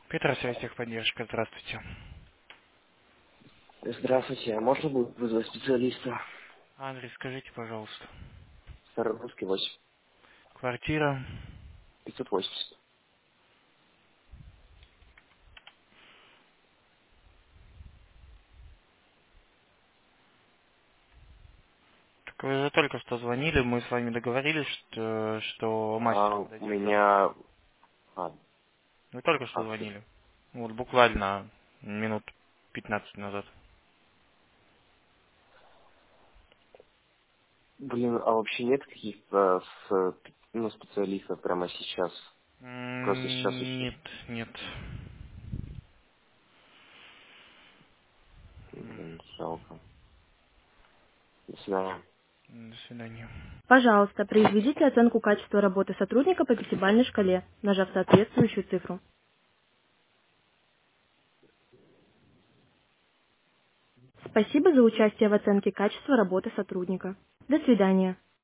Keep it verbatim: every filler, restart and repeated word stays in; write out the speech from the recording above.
Петр, связь техподдержка, здравствуйте. Здравствуйте, а можно будет вызвать специалиста? Адрес скажите, пожалуйста. Старорусский восемь, Квартира. пятьсот восемьдесят. Так вы же только что звонили, мы с вами договорились, что, что мастер А у подойдет завтра. меня... А, Вы только что а, всё. звонили. Вот буквально минут пятнадцать назад. Блин, а вообще нет каких-то с, ну, специалистов прямо сейчас? Просто сейчас М, ищу. Нет, нет. М, Блин, жалко. До свидания. До свидания. Пожалуйста, произведите оценку качества работы сотрудника по пятибалльной шкале, нажав соответствующую цифру. Спасибо за участие в оценке качества работы сотрудника. До свидания.